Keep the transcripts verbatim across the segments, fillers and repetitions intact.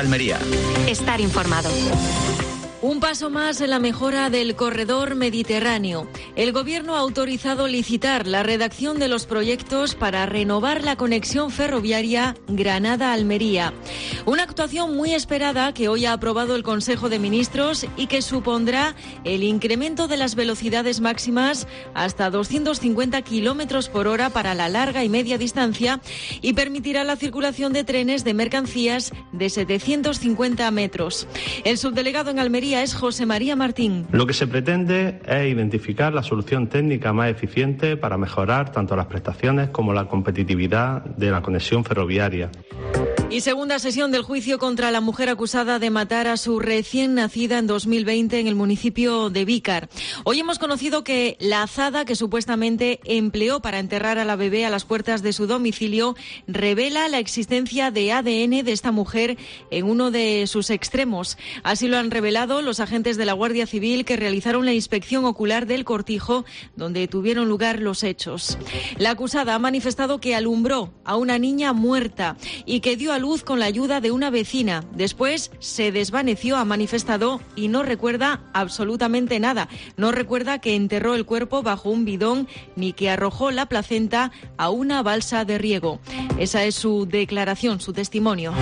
Almería. Estar informado. Un paso más en la mejora del corredor mediterráneo. El Gobierno ha autorizado licitar la redacción de los proyectos para renovar la conexión ferroviaria Granada-Almería. Una actuación muy esperada que hoy ha aprobado el Consejo de Ministros y que supondrá el incremento de las velocidades máximas hasta doscientos cincuenta kilómetros por hora para la larga y media distancia y permitirá la circulación de trenes de mercancías de setecientos cincuenta metros. El subdelegado en Almería es José María Martín. Lo que se pretende es identificar la solución técnica más eficiente para mejorar tanto las prestaciones como la competitividad de la conexión ferroviaria. Y segunda sesión del juicio contra la mujer acusada de matar a su recién nacida en dos mil veinte en el municipio de Vícar. Hoy hemos conocido que la azada que supuestamente empleó para enterrar a la bebé a las puertas de su domicilio revela la existencia de A D N de esta mujer en uno de sus extremos. Así lo han revelado los agentes de la Guardia Civil que realizaron la inspección ocular del cortijo donde tuvieron lugar los hechos. La acusada ha manifestado que alumbró a una niña muerta y que dio a luz con la ayuda de una vecina. Después se desvaneció, ha manifestado, y no recuerda absolutamente nada. No recuerda que enterró el cuerpo bajo un bidón ni que arrojó la placenta a una balsa de riego. Esa es su declaración, su testimonio.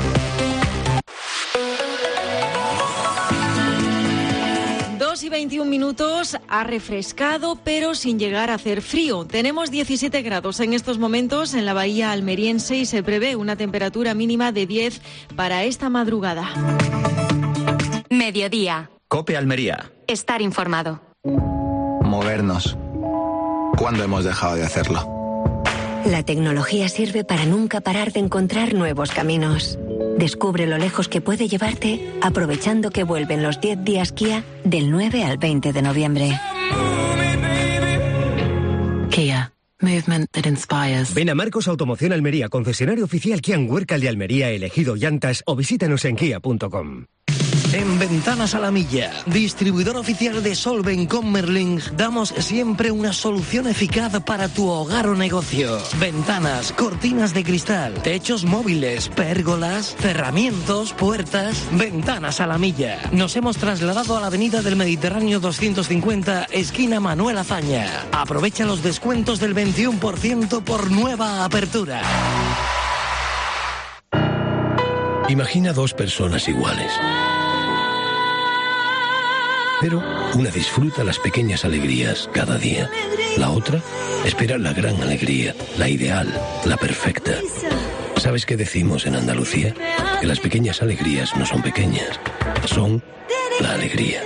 Y veintiún minutos, ha refrescado, pero sin llegar a hacer frío. Tenemos diecisiete grados en estos momentos en la bahía almeriense y se prevé una temperatura mínima de diez para esta madrugada. Mediodía. COPE Almería. Estar informado. Movernos. ¿Cuándo hemos dejado de hacerlo? La tecnología sirve para nunca parar de encontrar nuevos caminos. Descubre lo lejos que puede llevarte aprovechando que vuelven los diez días Kia del nueve al veinte de noviembre. Kia. Movement that inspires. Ven a Marcos Automoción Almería, concesionario oficial Kia en Huércal de Almería, elegido llantas, o visítanos en kia punto com. En Ventanas a la Milla, distribuidor oficial de Solven con Merlin, damos siempre una solución eficaz para tu hogar o negocio. Ventanas, cortinas de cristal, techos móviles, pérgolas, cerramientos, puertas. Ventanas a la Milla. Nos hemos trasladado a la avenida del Mediterráneo doscientos cincuenta, esquina Manuel Azaña. Aprovecha los descuentos del veintiuno por ciento por nueva apertura. Imagina dos personas iguales. Pero una disfruta las pequeñas alegrías cada día. La otra espera la gran alegría, la ideal, la perfecta. ¿Sabes qué decimos en Andalucía? Que las pequeñas alegrías no son pequeñas, son la alegría.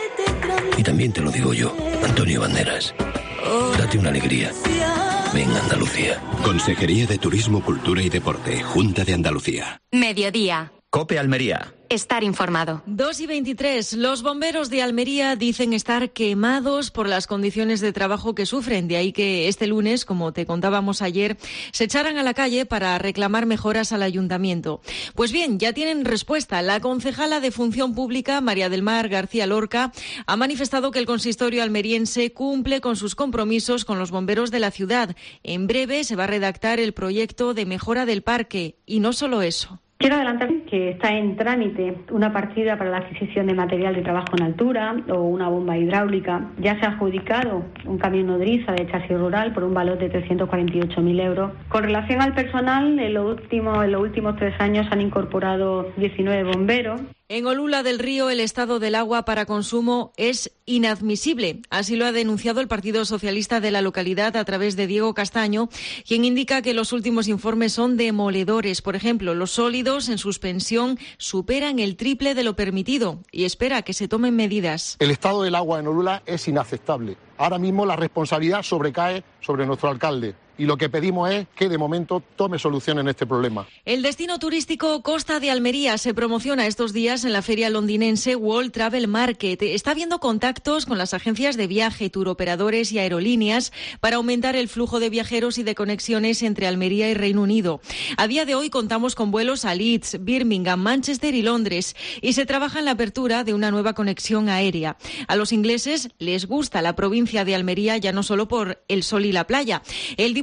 Y también te lo digo yo, Antonio Banderas. Date una alegría. Ven Andalucía. Consejería de Turismo, Cultura y Deporte, Junta de Andalucía. Mediodía. COPE Almería. Estar informado. dos y veintitrés. Los bomberos de Almería dicen estar quemados por las condiciones de trabajo que sufren. De ahí que este lunes, como te contábamos ayer, se echaran a la calle para reclamar mejoras al ayuntamiento. Pues bien, ya tienen respuesta. La concejala de Función Pública, María del Mar García Lorca, ha manifestado que el consistorio almeriense cumple con sus compromisos con los bomberos de la ciudad. En breve se va a redactar el proyecto de mejora del parque. Y no solo eso. Quiero adelantar que está en trámite una partida para la adquisición de material de trabajo en altura o una bomba hidráulica. Ya se ha adjudicado un camión nodriza de chasis rural por un valor de trescientos cuarenta y ocho mil euros. Con relación al personal, en, lo último, en los últimos tres años han incorporado diecinueve bomberos. En Olula del Río, el estado del agua para consumo es inadmisible. Así lo ha denunciado el Partido Socialista de la localidad a través de Diego Castaño, quien indica que los últimos informes son demoledores. Por ejemplo, los sólidos en suspensión superan el triple de lo permitido y espera que se tomen medidas. El estado del agua en Olula es inaceptable. Ahora mismo la responsabilidad sobrecae sobre nuestro alcalde. Y lo que pedimos es que, de momento, tome solución en este problema. El destino turístico Costa de Almería se promociona estos días en la feria londinense World Travel Market. Está habiendo contactos con las agencias de viaje, turoperadores y aerolíneas para aumentar el flujo de viajeros y de conexiones entre Almería y Reino Unido. A día de hoy contamos con vuelos a Leeds, Birmingham, Manchester y Londres y se trabaja en la apertura de una nueva conexión aérea. A los ingleses les gusta la provincia de Almería ya no solo por el sol y la playa. El diputado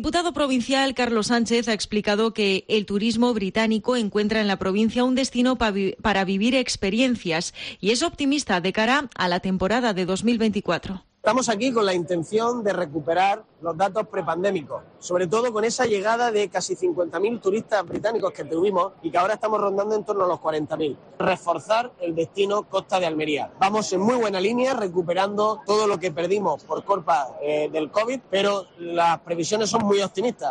diputado provincial Carlos Sánchez ha explicado que el turismo británico encuentra en la provincia un destino pa vi para vivir experiencias y es optimista de cara a la temporada de dos mil veinticuatro. Estamos aquí con la intención de recuperar los datos prepandémicos, sobre todo con esa llegada de casi cincuenta mil turistas británicos que tuvimos y que ahora estamos rondando en torno a los cuarenta mil. Reforzar el destino Costa de Almería. Vamos en muy buena línea, recuperando todo lo que perdimos por culpa eh, del COVID, pero las previsiones son muy optimistas.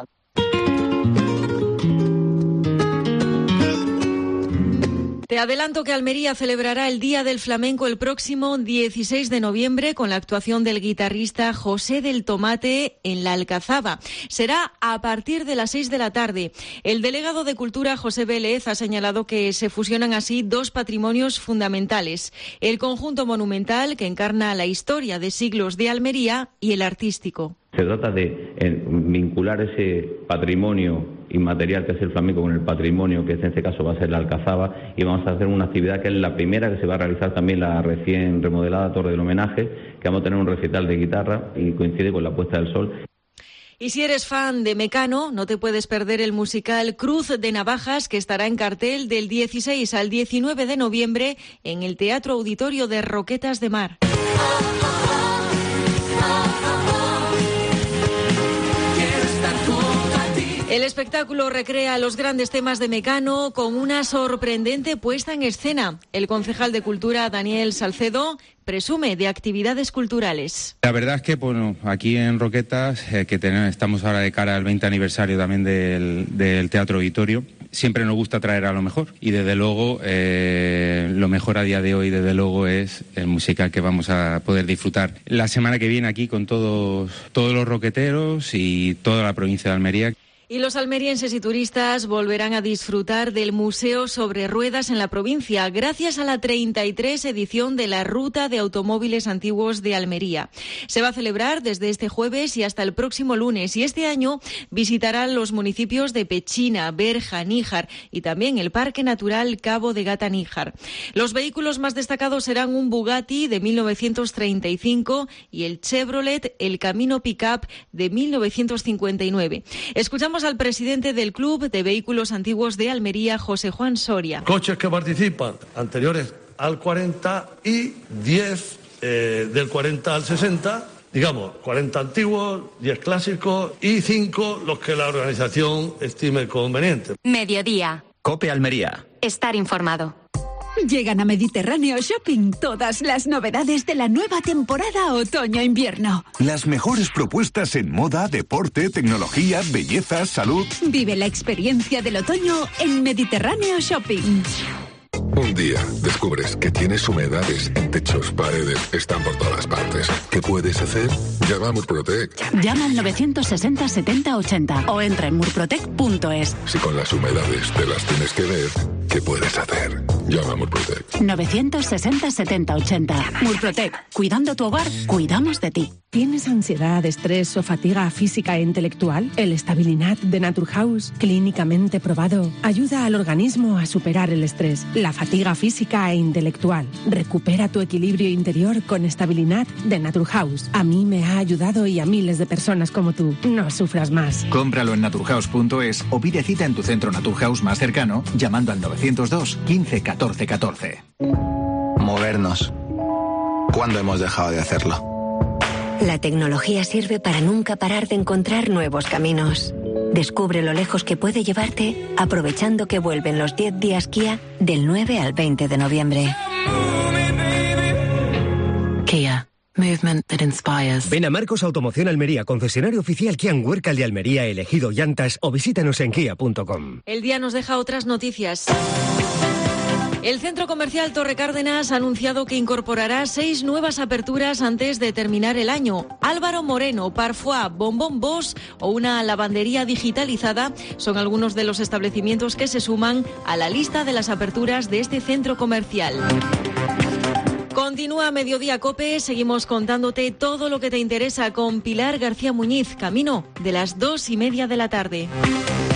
Te adelanto que Almería celebrará el Día del Flamenco el próximo dieciséis de noviembre con la actuación del guitarrista José del Tomate en la Alcazaba. Será a partir de las seis de la tarde. El delegado de Cultura, José Vélez, ha señalado que se fusionan así dos patrimonios fundamentales: el conjunto monumental, que encarna la historia de siglos de Almería, y el artístico. Se trata de eh, vincular ese patrimonio inmaterial que es el flamenco con el patrimonio que en este caso va a ser la Alcazaba, y vamos a hacer una actividad que es la primera que se va a realizar también la recién remodelada Torre del Homenaje, que vamos a tener un recital de guitarra y coincide con la puesta del sol. Y si eres fan de Mecano, no te puedes perder el musical Cruz de Navajas, que estará en cartel del dieciséis al diecinueve de noviembre en el Teatro Auditorio de Roquetas de Mar. El espectáculo recrea los grandes temas de Mecano con una sorprendente puesta en escena. El concejal de Cultura, Daniel Salcedo, presume de actividades culturales. La verdad es que bueno, aquí en Roquetas, eh, que tenemos, estamos ahora de cara al veinte aniversario también del, del Teatro Auditorio, siempre nos gusta traer a lo mejor. Y desde luego, eh, lo mejor a día de hoy, desde luego, es el musical que vamos a poder disfrutar la semana que viene aquí con todos, todos los roqueteros y toda la provincia de Almería. Y los almerienses y turistas volverán a disfrutar del Museo sobre Ruedas en la provincia, gracias a la treinta y tres edición de la Ruta de Automóviles Antiguos de Almería. Se va a celebrar desde este jueves y hasta el próximo lunes, y este año visitarán los municipios de Pechina, Berja, Níjar y también el Parque Natural Cabo de Gata Níjar. Los vehículos más destacados serán un Bugatti de mil novecientos treinta y cinco y el Chevrolet El Camino Pickup de mil novecientos cincuenta y nueve. Escuchamos al presidente del Club de Vehículos Antiguos de Almería, José Juan Soria. Coches que participan anteriores al cuarenta y diez eh, del cuarenta al sesenta, digamos, cuarenta antiguos, diez clásicos y cinco los que la organización estime conveniente. Mediodía. COPE Almería. Estar informado. Llegan a Mediterráneo Shopping todas las novedades de la nueva temporada otoño-invierno. Las mejores propuestas en moda, deporte, tecnología, belleza, salud. Vive la experiencia del otoño en Mediterráneo Shopping. Un día descubres que tienes humedades en techos, paredes, están por todas partes. ¿Qué puedes hacer? Llama a Murprotec. Llama al novecientos sesenta setenta ochenta o entra en murprotec punto es. Si con las humedades te las tienes que ver, ¿qué puedes hacer? Llama a Murprotec. novecientos sesenta setenta ochenta. Murprotec. Cuidando tu hogar, cuidamos de ti. ¿Tienes ansiedad, estrés o fatiga física e intelectual? El Stabilinat de Naturhaus, clínicamente probado, ayuda al organismo a superar el estrés, la fatiga física e intelectual. Recupera tu equilibrio interior con Stabilinat de Naturhaus. A mí me ha ayudado y a miles de personas como tú. No sufras más. Cómpralo en naturhaus punto es o pide cita en tu centro Naturhaus más cercano llamando al novecientos dos quince catorce catorce. Movernos. ¿Cuándo hemos dejado de hacerlo? La tecnología sirve para nunca parar de encontrar nuevos caminos. Descubre lo lejos que puede llevarte aprovechando que vuelven los diez días Kia del nueve al veinte de noviembre. Kia. Movement that inspires. Ven a Marcos Automoción Almería, concesionario oficial Kia Huércal de Almería, elegido llantas, o visítanos en kia punto com. El día nos deja otras noticias. El centro comercial Torre Cárdenas ha anunciado que incorporará seis nuevas aperturas antes de terminar el año. Álvaro Moreno, Parfois, Bombón Boss o una lavandería digitalizada son algunos de los establecimientos que se suman a la lista de las aperturas de este centro comercial. Continúa Mediodía COPE, seguimos contándote todo lo que te interesa con Pilar García Muñiz, camino de las dos y media de la tarde.